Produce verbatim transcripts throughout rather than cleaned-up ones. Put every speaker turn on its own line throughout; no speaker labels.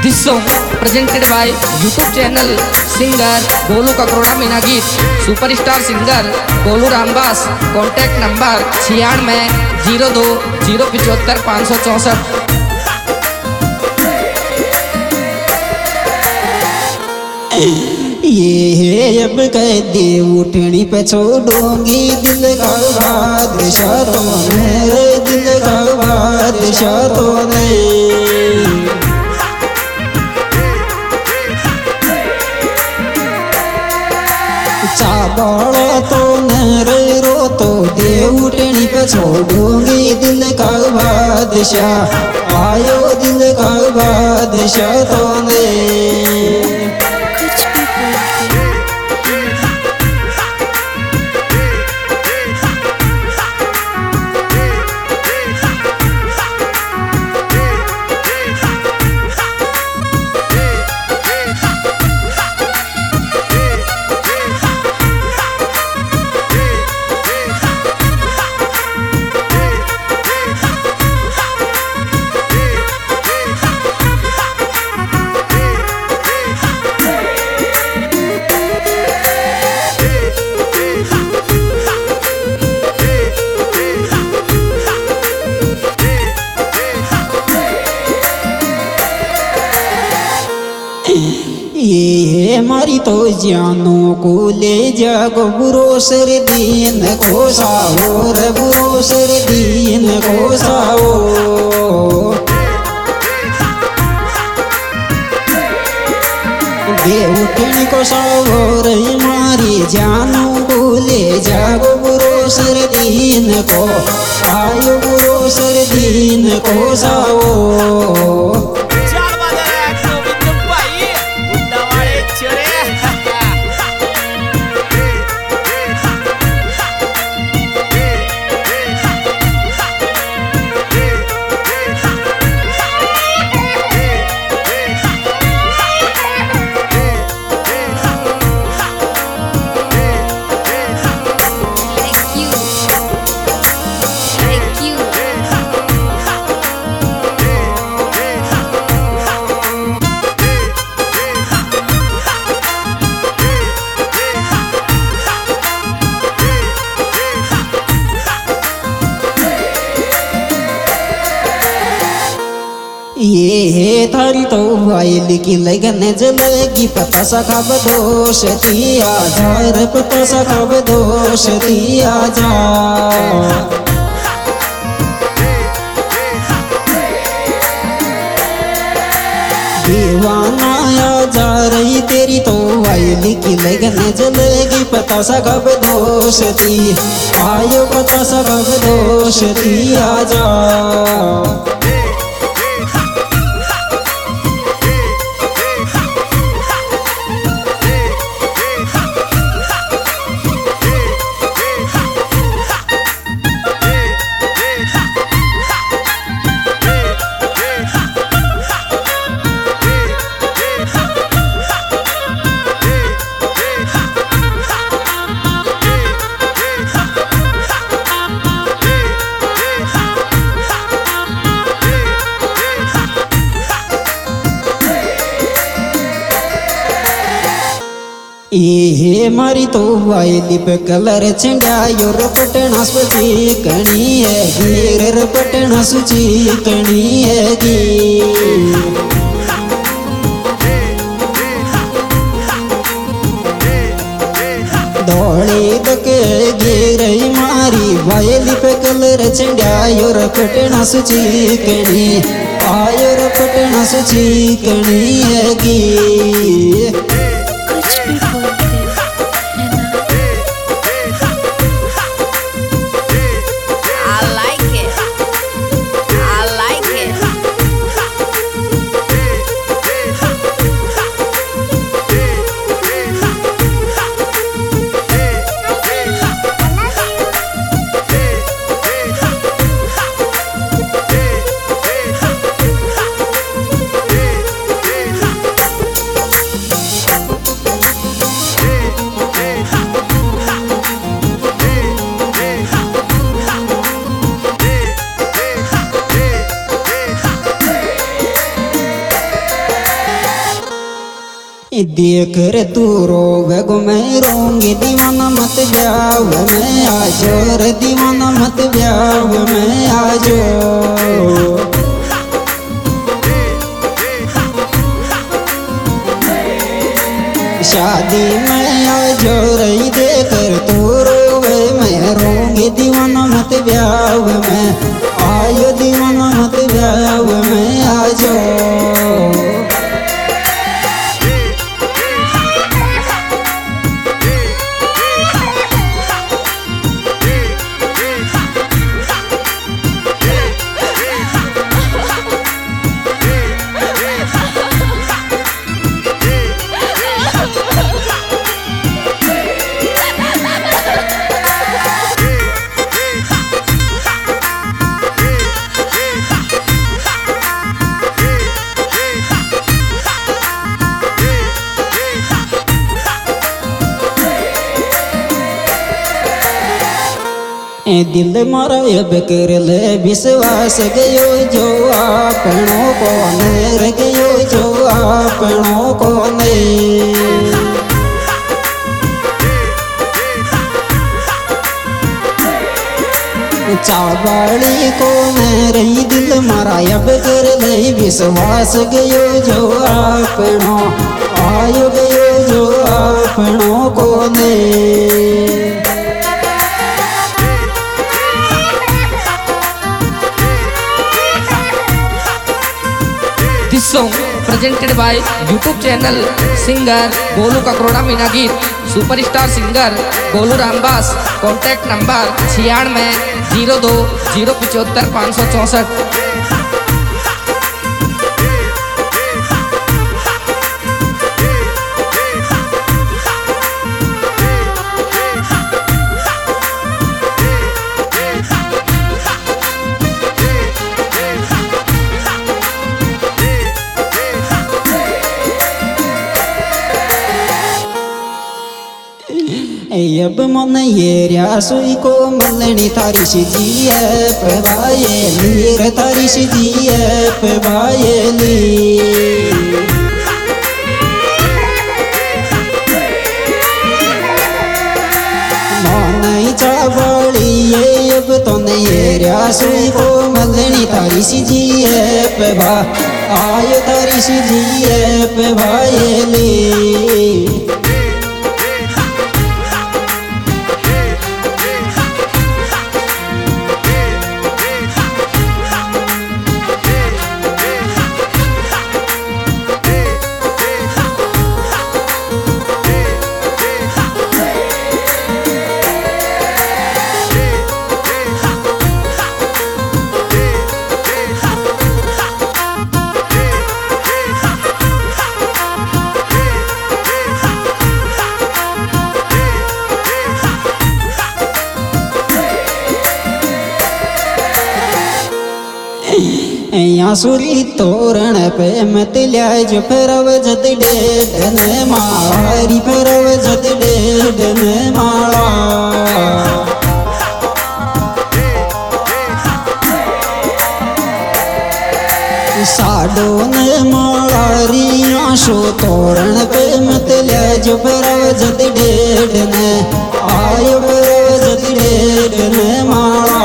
This song presented by YouTube channel singer Golu Kakroda Meena गीत superstar singer Golu Rambas. Contact number छियानवे zero दो zero पिछहत्तर पाँच सौ चौसठ।
ये अब कह दे उठनी पे छोड़ूंगी दिल का बादशाह तो मेरे दिल का बादशाह तो नहीं। चाबड़ा तो मेरे रो तो दे उठनी पे छोड़ूंगी दिल का बादशाह आयो दिल का बादशाह तो नहीं। ये हमारी तो जानों को ले जागो बुरो सर दीन को साओ रे बुरो सर दीन को साओ। दे उठनी को साओ रे हमारी जानों को ले जागो बुरो सर दीन को आयो बुरो सर दीन को साओ। ये थारी तो वाइल की लगन जलेगी पता सा कब दोष दिया जा रे पता सा कब दोष दिया जा। दीवाना आ जा रही तेरी तो वाइल की लगन जलेगी पता सा कब दोष दी आयो पता सा कब दोष दिया जा। ये मारी तो वाइली पे कलर चंगायो रपटना सुची कणी है गिर रपटना सुची कणी है गी। दौड़ी दके गिर मारी वाइली पे कलर चंगायो रपटना सुची कणी आयो रपटना सुची कणी है गी। देख रे तू रोवे गो मैं रोंगी दीवाना मत ब्याव में आजो रे दीवाना मत ब्याव में आजो। शादी में आजो रही देकर तू रोवे मैं रोंगी दीवाना मत ब्याव में आयो दीवाना मत ब्याव में आजो। ए दिल मारा अब कर ले विश्वास गयो जो आपनों को नेर गयो जो आपनों को ने चावड़ी को रही दिल मारा अब कर ले विश्वास गयो जो आपनों आयो गयो जो आपनों को ने।
This song presented by YouTube channel singer Golu Kakroda Meena गीत superstar singer Golu Rambas. Contact number छियानवे जीरो दो जीरो पिचहत्तर पाँच सौ चौंसठ।
अब मन ये रियासुई को मलनी थारी सिजी है पवाये लीर थारी सिजी है पवाये ली। नहीं चावड़ी ये अब तो नहीं रियासुई को मलनी थारी सिजी है पवा आयो थारी सिजी है पवाये ली। सुरी तोरण पे मत लिया जो फेरव जद डेढ़ ने मारी फेरव जद डेढ़ ने माला साडो ने मारी आशो तोरण पे मत लिया जो फेरव जद डेढ़ ने आयो फेरव जद डेढ़ ने माला।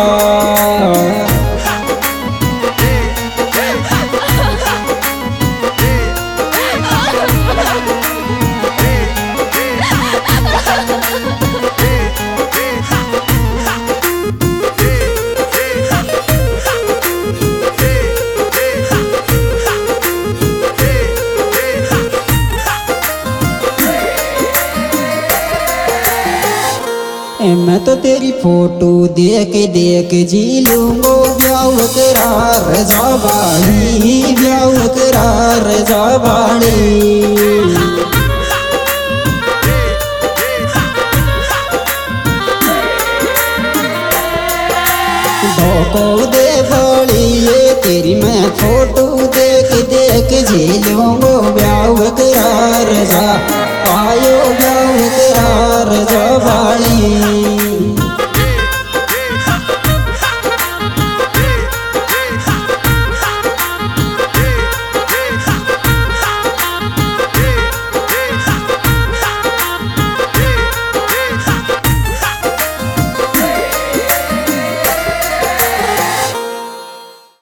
मैं तो तेरी फोटो देख देख जी लूंगो ब्याह करार जाबाड़ी ब्याह करार जाबाड़ी। धोको दे बड़ी ये तेरी मैं फोटो देख देख जी लूंगो ब्याह करार जा आयो ब्याह करार जा।